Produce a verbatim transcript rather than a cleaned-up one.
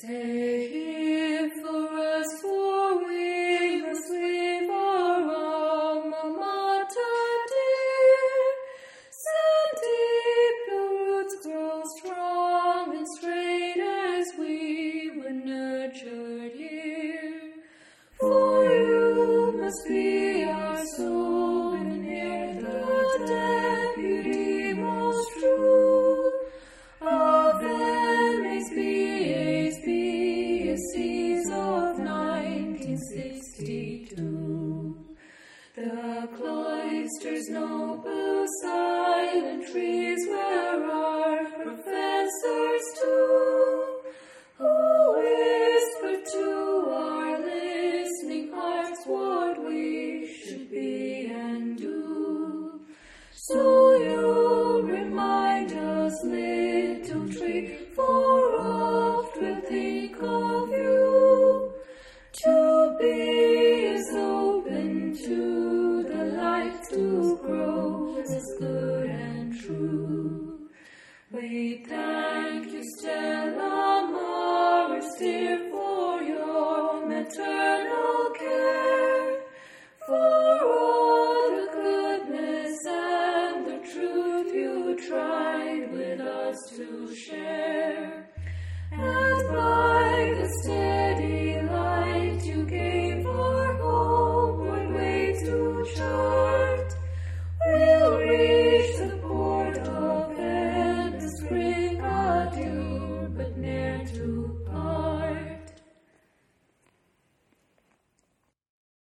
Stay here for us, for we must leave our alma mater dear. Some deep your roots grow strong and straight as we were nurtured here. For you must be our souvenir, the deputy most true of M A's B A's B S Cs of nineteen sixty-two. The cloister's noble silent trees where our professors too, who whispered to our listening hearts what we should be and do. So you remind us, little tree, for oft we'll think of you, to be as open to the light, to grow as good and true. We thank you, Stella Maris, dear, for your maternal care, for all the goodness and the truth you tried with us to share.